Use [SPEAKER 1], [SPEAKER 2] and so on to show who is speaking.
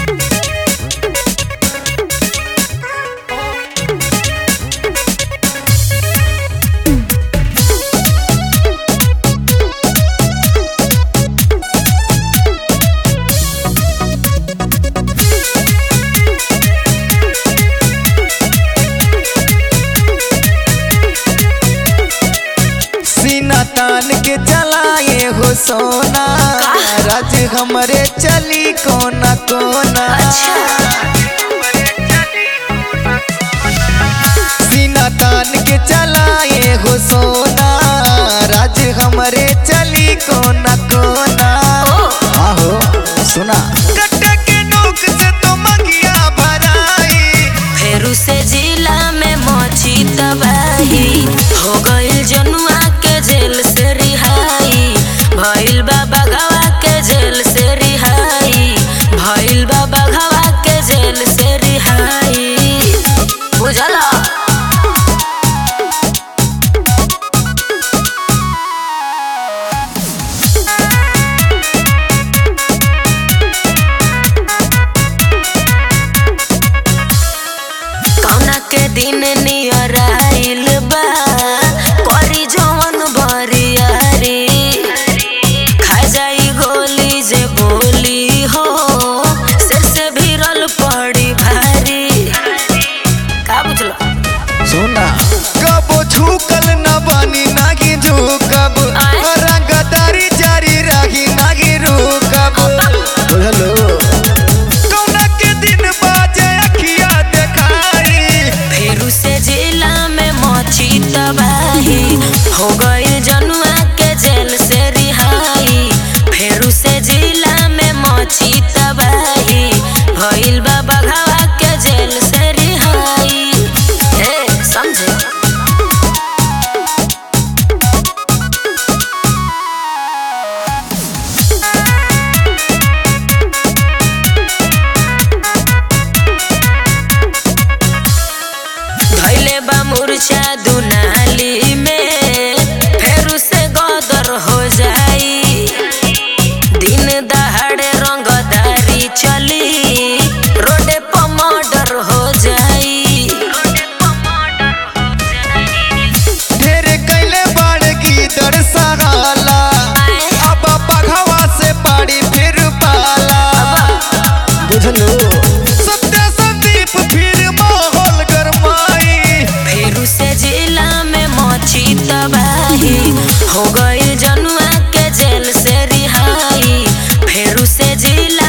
[SPEAKER 1] तान के चलाए हो सोना राज हमरे चली कोना कोना। सीना तान के चलाए हो सोना राज हमरे चली कोना कोना। आहो सुना कट्टा के नोक से तो मंगिया भराई
[SPEAKER 2] फेरू से जिला में मोची तबाही हो गइल जनुआ के जेल से रिहाई भइल बा बघवा के जेल से रिहाई भइल बा बघवा के जेल से रिहाई बुझला। कौना के दिन नियर आइल बा करी जवन बरियारी खा जाई गोली जे बोली हो सिर से भिरल पड़ी भारी। का बुझला
[SPEAKER 1] सुना कबो झुकल न बनी नागी झुकब रंगदारी जारी रही नागी रुकब। बुझलो कौना के दिन बाजे अखिया देखाई
[SPEAKER 2] फेरू से जिला में मोची तबाही हो गइल जनुआ के जेल से रिहाई फेरू से जिला में मोची तबाही भइल बा बघवा के जेल से रिहाई। ए समझे धैले बा मूर्छा दुनाली में फेरू से गदर हो जाई दिन दहाड़े रंगदारी चली रोडे पर मर्डर हो जाई।
[SPEAKER 1] ढेर कैले बाड़ की दर सहाला अब बघवा से पड़ी फिर पाला। बुझलो सत्य संदीप फिर माहौल गरमाई
[SPEAKER 2] फेरू से जिला में मोची तबाही हो गइल जनुआ के जेल से रिहाई फेरू से जिला